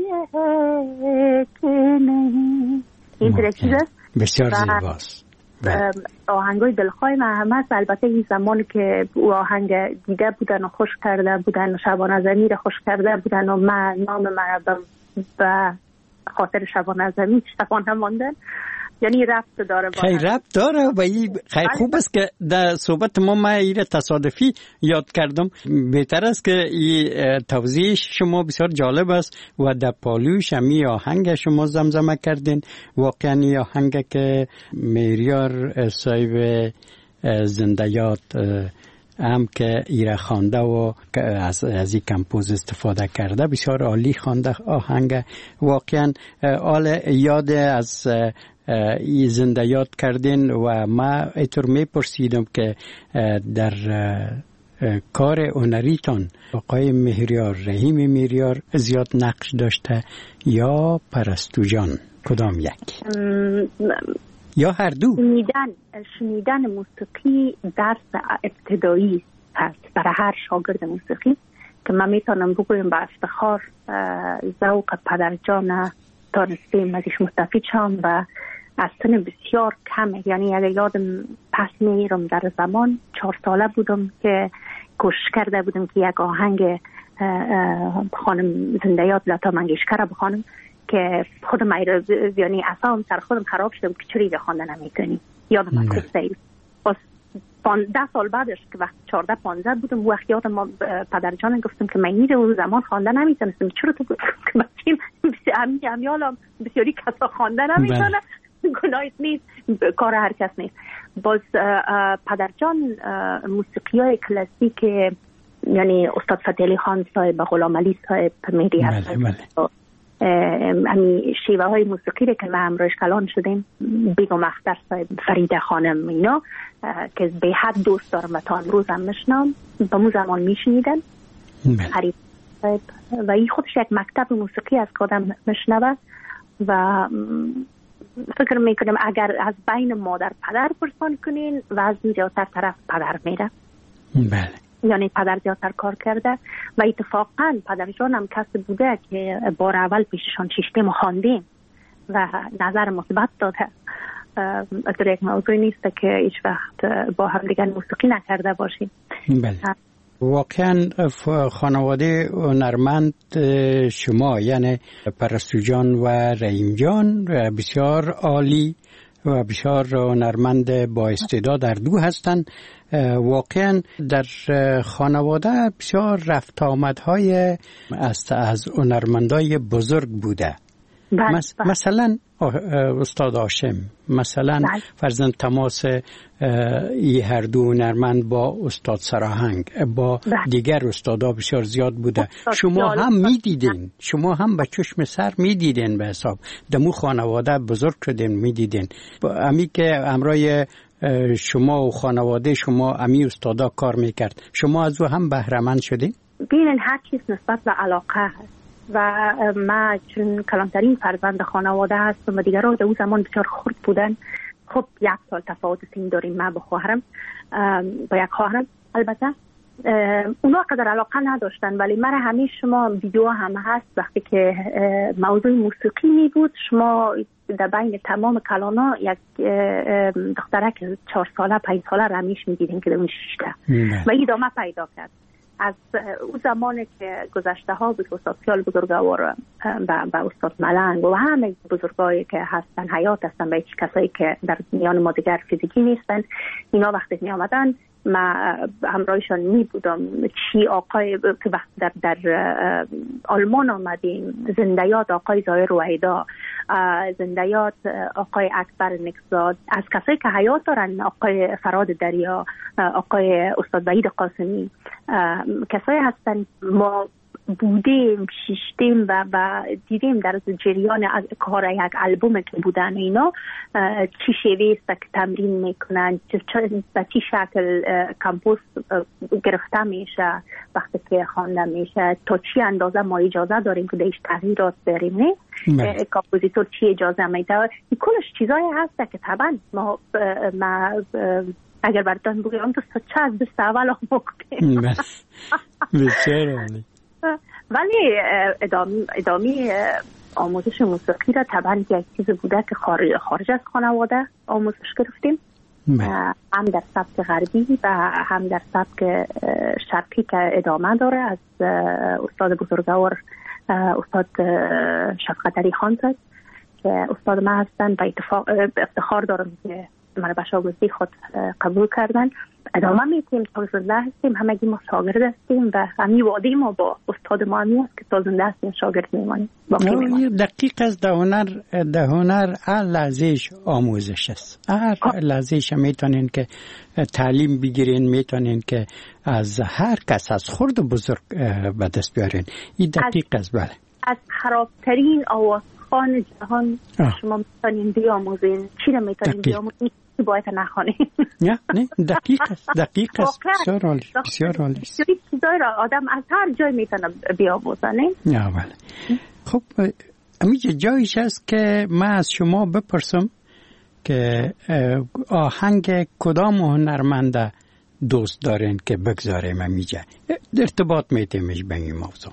ہے که نہیں. این ترکیز است بسیار زیباست. آهنگای دلخواه من هم هست. البته این زمان که او آهنگ دیده بودن و خوش کرده بودن و شبانه اعظمی رو خوش کرده بودن و من نام من به خاطر شبانه اعظمی شبانه ماندن. یعنی ربط داره. خیلی ربط داره و این خیلی خوب است که در صحبت ما من این تصادفی یاد کردم. بهتر است که این توضیح شما بسیار جالب است و در پالوش همی آهنگ شما زمزمه کردین. واقعا این آهنگ که مهریار صاحب زنده یاد هم که ایره خوانده و از از این کمپوز استفاده کرده بسیار عالی خوانده آهنگ. واقعا آل یاد از ای زنده یاد کردین و ما اینطور میپرسیدم که در کار هنریتان آقای مهریار رحیم مهریار زیاد نقش داشته یا پرستو جان؟ کدام یک؟ یا هر دو؟ شنیدن شنیدن موسیقی درس ابتدایی هست برای هر شاگرد موسیقی که من میتونم بگویم با افتخار ذوق پدر جان دانستیم ازش مستفید شم و از سن بسیار کمه. یعنی اگر یادم پس میرم در زمان چهار ساله بودم که کوشش کرده بودم که یک آهنگ خانم زنده یاد لتا منگیشکر بخوانم که خودم یعنی اصلا سر خودم خراب شده بود که چرا ایده خوانده نمیتونی. یادم از قصه ای باز ده سال بعدش که وقت چهارده پانزده بودم وقت یادم ما پدر جانم گفتم که من میره اون زمان خوانده نمیتونستم. چرا تو که همین همیالم بسیاری کسا خوانده نمیتونه گناهی نیست، کار هر کس نیست. باز پدر جان موسیقی های کلاسیک یعنی استاد فتح علی خان صاحب، غلام علی صاحب، مهدی حسن، امی شیوه های موسیقی که ما همراهش کلان شدیم، بیگم اختر صاحب، فریده خانم، اینا که به حد دوست دارم و تا امروز هم میشنم با مو زمان میشنیدن. فرید صاحب و این خودش یک مکتب موسیقی از کادم میشنوه و فکر میکنم اگر از بین مادر پدر پرسان کنین و از زیادتر طرف پدر میره. بله. یعنی پدر زیادتر کار کرده و اتفاقا پدر جانم کسی بوده که بار اول پیششان شیشتیم خواندیم و نظر مثبت داده. از یک موضوع نیست که هیچ وقت با هم دیگر موسیقی نکرده باشیم. بله. واقعا خانواده هنرمند شما یعنی پرستو جان و رحیم جان بسیار عالی و بسیار هنرمند با استعداد در دو هستند. واقعا در خانواده بسیار رفت آمدهای از از هنرمندای بزرگ بوده. مس... مثلا استاد هاشم، مثلا بله. فرزند تماس ای هر دو هنرمند با استاد سراهنگ، با بله. دیگر استادا بسیار زیاد بوده. شما هم میدیدین، شما هم به چشم سر میدیدین، به حساب دمو خانواده بزرگ شدین میدیدین. امی که امرای شما و خانواده شما امی استادا کار میکرد، شما از او هم بهره مند شدین؟ ببینین هر چیز نسبت به علاقه هست و ما چون کلانترین فرزند خانواده هستم و دیگرها در اون زمان بسیار خرد بودن. خب یک سال تفاوت سن داریم ما با خواهرم، با یک خواهرم. البته اونا قدر علاقه نداشتن، ولی من همیشه شما ویدیو هم هست وقتی که موضوع موسیقی می بود، شما در بین تمام کلانا یک دخترک چهار ساله پنج ساله رمیش می دیدین که در اون شیشته و ادامه پیدا کرد. از اون زمانی که گذشته ها بود استاد خیال بزرگوار و استاد ملنگ و همه بزرگایی که هستن حیات هستن و هیچ کسایی که در میان ما دیگر فیزیکی نیستن، اینا وقتی می آمدن ما همراهشان می بودم. چی آقای که وقت در, در آلمان آمدیم، زندیات آقای ظاهر روحیدا، زندیات آقای اکبر نکزاد، از کسایی که حیات دارن آقای فراد دریا، آقای استاد وحید قاسمی، کسایی هستن ما بودیم شیشتیم و, و دیدیم در جریان از کار یک البوم که بودن اینا چی شیوه است که تمرین میکنن، به چی شکل کمپوز گرفته میشه وقتی که خوانده میشه، تا چی اندازه ما اجازه داریم که دیش تغییرات بریم، نه کمپوزیتور چی اجازه میده. کلش چیزایی هست که طبعا ما, ما اگر براتون بگم تو چه از دست اول آموختیم بسیار ولی ادامه ادامه آموزش موسیقی را طبعا یک چیز بوده که خارج خارج از خانواده آموزش گرفتیم، هم در سبک غربی و هم در سبک شرقی که ادامه داره از استاد بزرگوار استاد شفقتعلی خان زاد که استاد ما هستن و افتخار دارم که من به شاگردی خود قبول کردن. ادامه میتیم تا زنده هستیم، همگی ما شاگرد هستیم و همی وعده ما با استاد ما همی است که تا زنده هستیم شاگرد میمانیم. دقیق است. در هنر در هنر هر لحظهش آموزش است. هر لحظهش میتونین که تعلیم بگیرین، میتونین که از هر کس از خرد و بزرگ به دست بیارین. این دقیق است. بله از خرابترین آوازخوان جهان شما میتونین بیاموزین. چی رو میتونین بیاموزین؟ باید نخوانیم. نه نه دقیق است، دقیق است. بسیار عالی، بسیار عالی. چیزایی را آدم از هر جای میتونه بیاموزه. نه بله. خب امیجا جایش است که من از شما بپرسم که آهنگ کدام هنرمنده دوست دارین که بگذاریم امیجا ارتباط میتیمش به این موضوع؟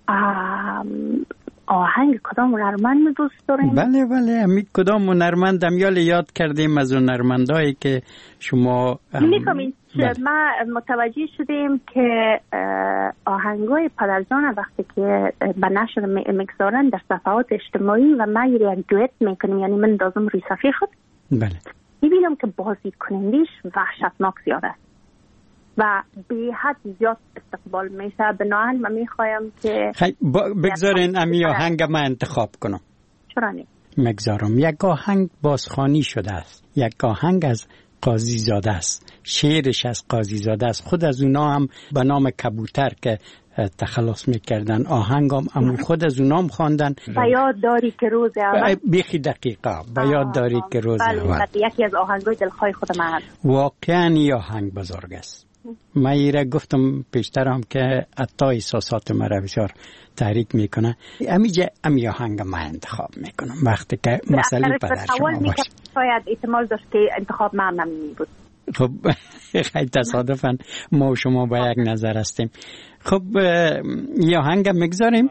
آهنگ کدام هنرمند دوست دارین؟ بله بله امی کدام هنرمند هم یال یاد کردیم از هنرمندایی که شما میکنید. ما متوجه شدیم که آهنگای پدرجان وقتی که به نشر میگذارن در صفحات اجتماعی و ما یک دویت میکنیم، یعنی من دازم روی صفحه خود بله میبینم که بازی کنندیش وحشتناک زیاد است و به حد زیاد استقبال میشه. بنابراین من میخوایم که بگذارین امی آهنگ ما انتخاب کنم. چرا نه؟ مگذارم. یک آهنگ بازخوانی شده است، یک آهنگ از قاضی زاده است، شعرش از قاضی زاده است. خود از اونا هم به نام کبوتر که تخلص میکردن آهنگ هم امو خود از اونا هم خواندن. به یاد داری که روز اول بیخی دقیقا به یاد داری که روز اول یکی از آهنگای دلخواه خود من هست. واقعا این آهنگ بزرگ است. من ایره گفتم پیشترم که حتی احساسات مرا بسیار تحریک میکنه. امیجا امی آهنگ من انتخاب میکنم وقتی که مسئله پدر شما باشه. شاید احتمال داشت که انتخاب من نمی بود. خب خیلی تصادفاً ما و شما با یک نظر هستیم. خب یه آهنگ میگذاریم.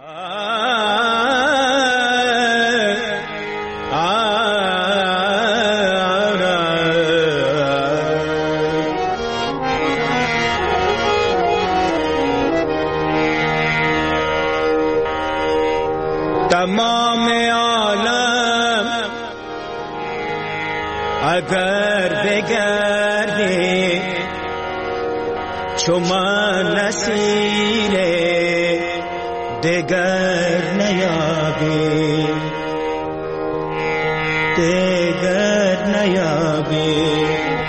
تمام عالم اگر بگردی چو من نسیر دگر نیابی دگر نیابی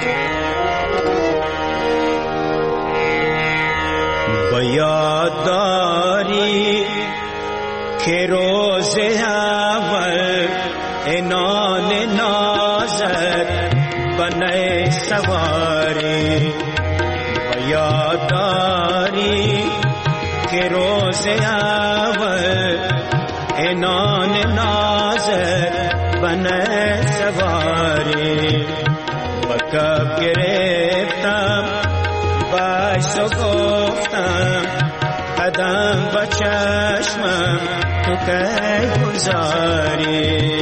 با یاد داری که روز اول انان نازت بنای سواری با یاد داری که روز اول انان نازت بنای سواری با کب گرفتم باش و گفتم قدم با چشمم تو که گذاری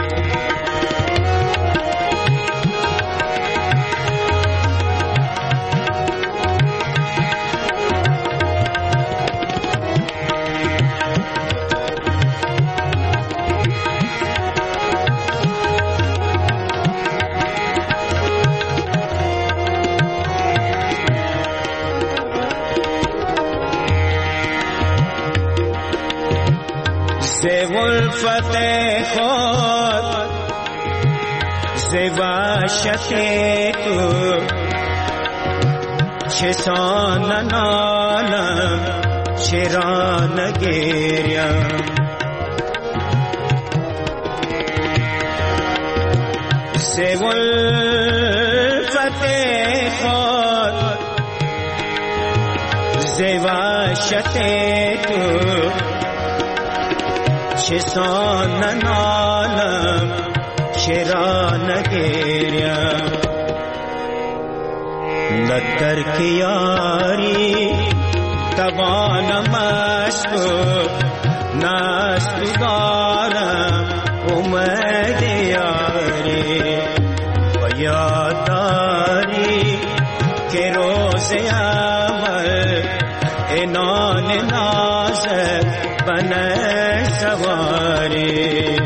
ولفت خود ز وحشت تو چسان نالم چرا نگریم ز ولفت خود ز وحشت تو چسان نالم چرا نگریم نتر که یاری توانم است نست دارم امید یاری و یاد داری که روز اول انان نازت بنای سواری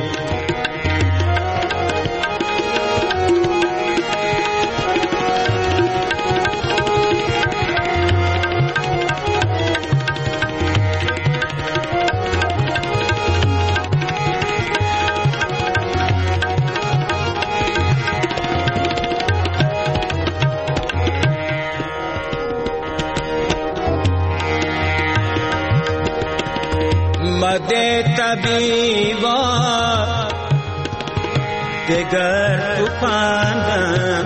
مده طبیبا دگر تو پندم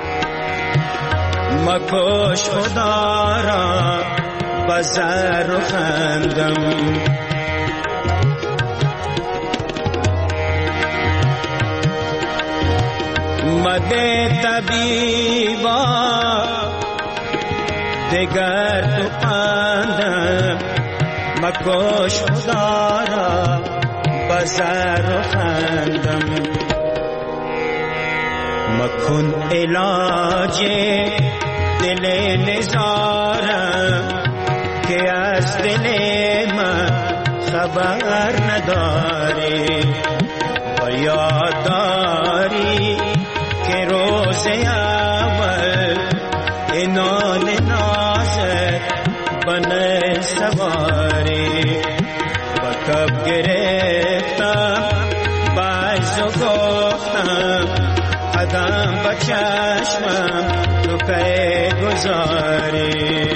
مکش خدا را بزر و خندم مده طبیبا دگر تو پندم مکش خدا را بزر و خندم مکن علاج دل نزارم که از دل من خبر نداری و یاد داری که روز اول انان نازت بنای سواری با کب گرفتم باز و گفتم قدم با چشمم تو که گذاری.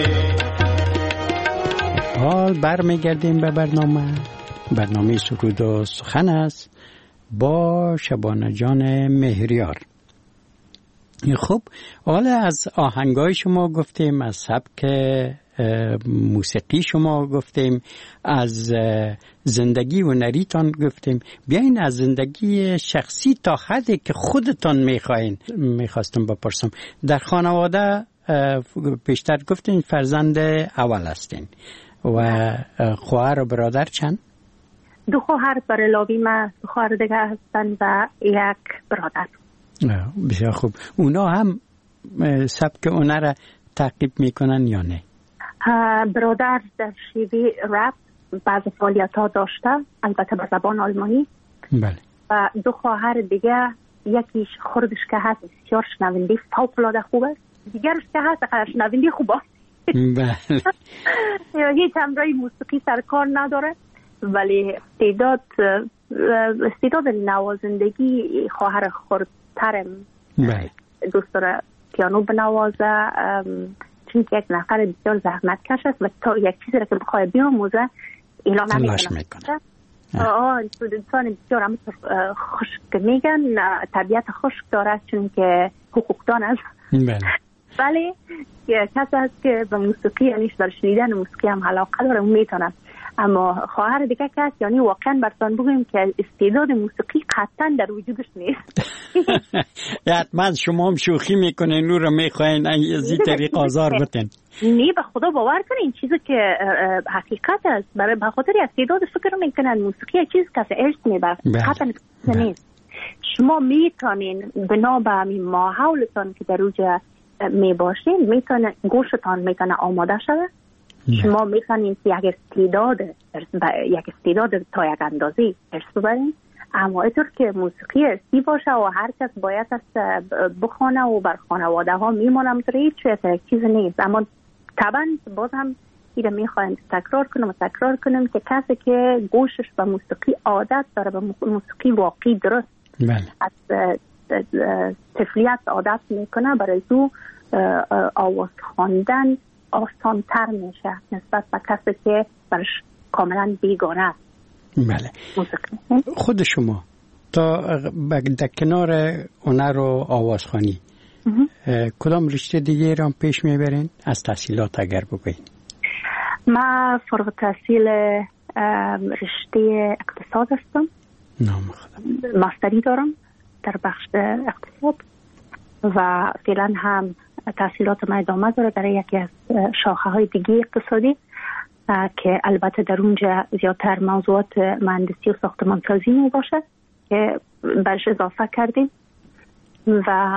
حال برمیگردیم به برنامه برنامه سرود و سخن است با شبانه جان مهریار. خب حالا از آهنگای شما گفتیم، از سبک موسیقی شما گفتیم، از زندگی هنریتان گفتیم. بیاین از زندگی شخصی تا حدی که خودتان میخواین میخواستم بپرسم. در خانواده پیشتر گفتین فرزند اول هستین و خواهر و برادر چند؟ دو خواهر برلاوی ما، دو خواهر دیگه هستن و یک برادر. بسیار خوب. اونا هم سبک اونا را تعقیب میکنن یا نه؟ برادر در شیوه رپ بعض فعالیت ها داشته، البته به زبان آلمانی. بله. و دو خواهر دیگه یکیش خردش که هست بسیار شنونده فوق العاده خوب است، دیگرش که هست اگر شنونده خوب است بله هیچ همراه موسیقی سرکار نداره، ولی استعداد استعداد نوازندگی خواهر خردترم بله دوست داره پیانو بنوازه، چون که یک نفر بسیار زحمت کش است و تا یک چیزی را که بخواه بیاموزه اعلان نمیکنه. آه انسان بسیار همونطور خشک میگن طبیعت خشک داره چون که حقوقدان است. بله ولی کسی هست که به موسیقی یعنی در شنیدن موسیقی هم علاقه داره اون میتونه، اما خواهر دیگه کس یعنی واقعا براتون بگم که استعداد موسیقی قطعا در وجودش نیست. حتما شما هم شوخی میکنین نور رو میخواین از این طریق آزار بتن. نه به خدا باور کنین چیزی که حقیقت است، برای بخاطر استعداد فکر میکنن موسیقی چیز کسی عشق میبره قطعا نیست. شما میتونین بنا به همین ماحولتان که در اوجه میباشین میتونه گوشتان میتونه آماده شده، شما میتونین که یک استعداد یک استعداد تا یک اندازی ارث ببرین، اما اینطور که موسیقی ارثی باشه و هر کس باید است بخونه و بر خانواده ها میمونم در هیچ چیز نیست. اما طبعا باز هم ایره میخوایم تکرار کنم و تکرار کنم که کسی که گوشش به موسیقی عادت داره به موسیقی واقعی درست بله. از طفلیت عادت میکنه، برای او آواز خواندن آسان تر میشه نسبت به کسی که برش کاملا بیگانه است. بله خود شما تا در کنار هنر و آوازخوانی کدام رشته دیگه را پیش میبرین؟ از تحصیلات اگر بگوین. من فارغ التحصیل رشته اقتصاد هستم، نام خدا ماستری دارم در بخش اقتصاد و فعلا هم تحصیلات من ادامه داره در یکی از شاخه های دیگه اقتصادی که البته در اونجا زیادتر موضوعات مهندسی و ساختمانسازی می باشه که برش اضافه کردیم و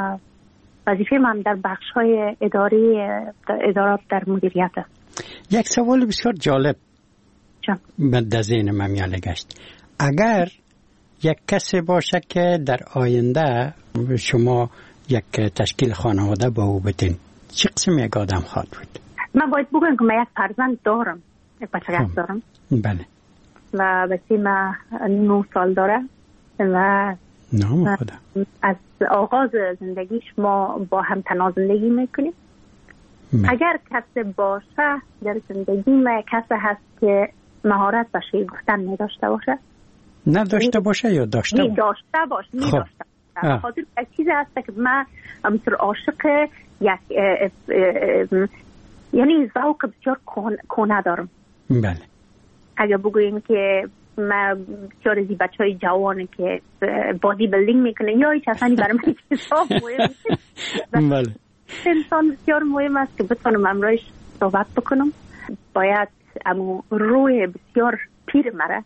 وظیفه من در بخش های اداری ادارات در مدیریت است. یک سوال بسیار جالب جان به ذهن من میاله گشت. اگر یک کسی باشه که در آینده شما یک تشکیل خانواده با او بدین، چه قسم یک آدم خواهد بود؟ من باید بگم که من یک فرزند دارم، یک بچه دارم. بله. و بچه من نه سال داره و نام خدا. از آغاز زندگیش ما با هم تنها زندگی میکنیم. بله. اگر کسی باشه در زندگی ما کسی هست که مهارت به شعر گفتن نداشته باشه، نداشته باشه یا داشته باشه؟ داشته باشه می داشته باشه. خاطر یک چیز هست که من همطور عاشق یک اه اه اه یعنی ذوق بسیار کهنه دارم. بله. اگر بگویم که من بسیار از بچه های جوانه که بادی بلدینگ میکنه یا هیچ اصلا برای من کتاب مهم بله. انسان بسیار مهم است که بتونم امروز صحبت بکنم. باید امو روی بسیار پیر مره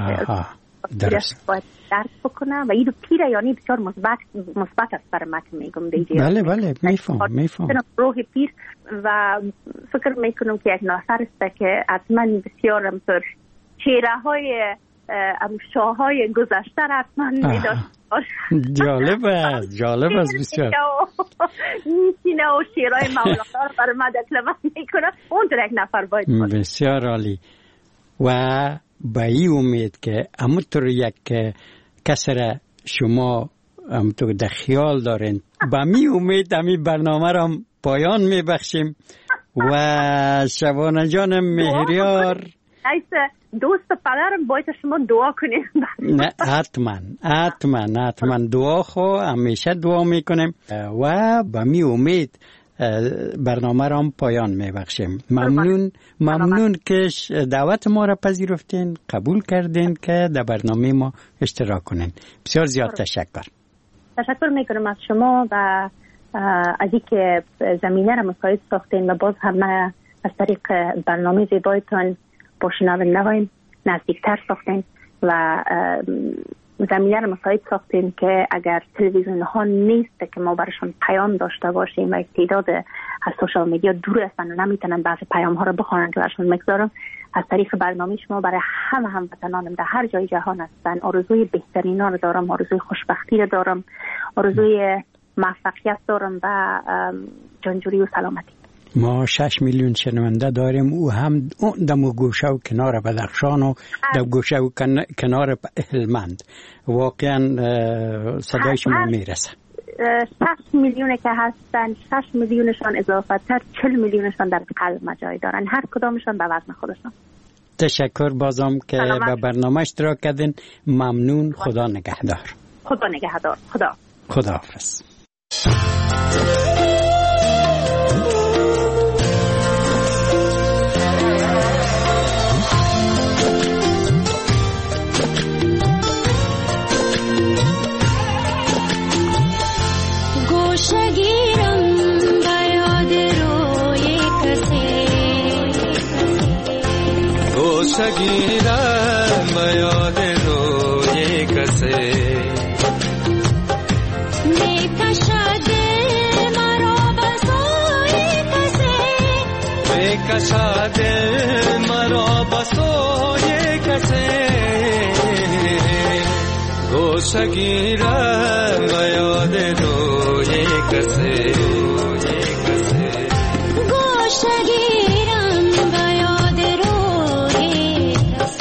درست باید درک بکنم و این پیره یعنی بسیار مثبت مثبت است برای من که میگم دیگه. بله بله میفهم میفهم روح پیر و فکر میکنم که یک نفر است که حتما بسیار همطور چهره های شاه های گذشته را حتما میداشت. جالب است جالب است بسیار میشینه و شعرهای مولانا برای من دکلمه میکنه، اون در یک نفر باید باشه. بسیار عالی. و با این امید که همونطور یک کسی را شما همونطور در خیال دارین، با می امید همین برنامه را پایان میبخشیم و شبانه جانم مهریار دوست پدرم باید شما دعا کنیم. نه حتما حتما حتما دعا خو همیشه دعا میکنیم و با می امید برنامه را هم پایان میبخشیم. ممنون ممنون که دعوت ما را پذیرفتین، قبول کردین که در برنامه ما اشتراک کنین. بسیار زیاد تشکر. تشکر میکنم از شما و از اینکه زمینه را مساعد ساختین و باز همه از طریق برنامه زیبایتان با شنونده های نزدیکتر ساختین و زمینه رو مساعد ساختین که اگر تلویزیون ها نیست که ما برشون پیام داشته باشیم و استعداد از سوشال میدیا دور هستن و نمیتونن بعضی پیام ها رو بخونن که برشون میگذارم، از طریق برنامه شما برای همه هموطنانم در هر جای جهان هستن آرزوی بهترینا رو دارم، آرزوی خوشبختی رو دارم، آرزوی موفقیت دارم و جانجوری و سلامتی. ما شش میلیون شنونده داریم، او هم دم گوشه و کنار بدخشان و دم گوشه و کنار هلمند. واقعا صدای شما میرسه. شش میلیونه که هستن، شش میلیونشان اضافه تر چل میلیونشان در قلب مجای دارن، هر کدامشان به وزن خودشان. تشکر بازم که به برنامه اشتراک کردین. ممنون. خدا نگهدار. خدا نگهدار. خدا خدا حافظ. شگیرم به یاد روی کسی می کشد مرا به سوی کسی می کشد مرا به سوی کسی گو شگیرم به یاد روی کسی گو شگیرم به یاد روی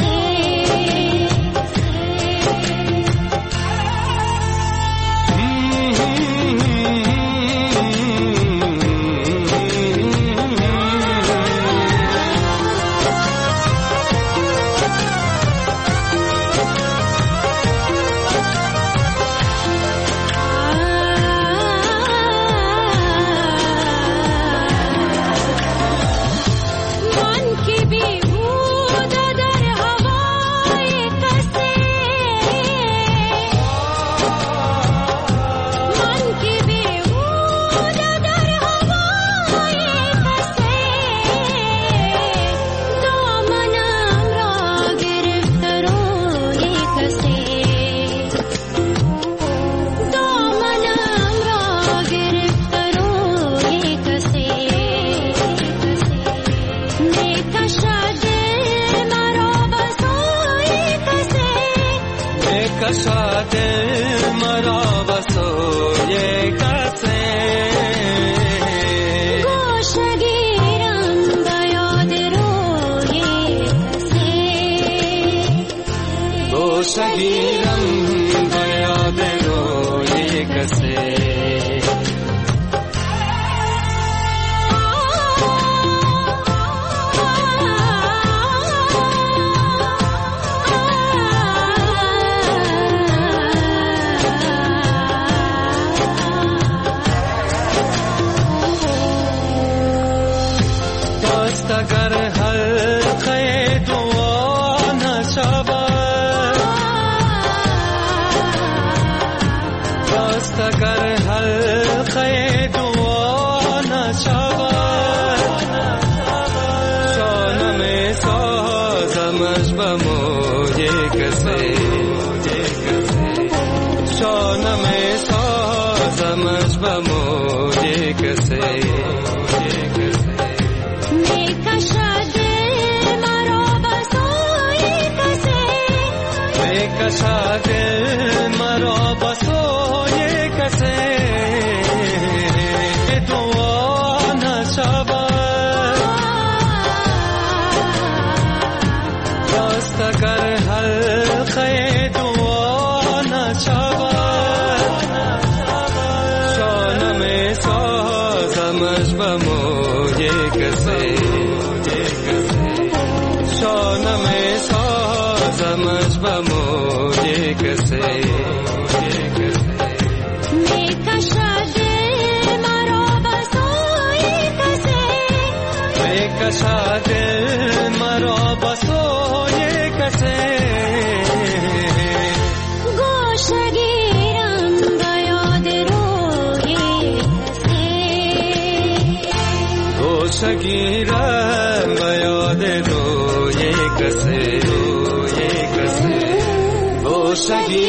شگیرم به یاد روی کسی روی کسی او شگیرم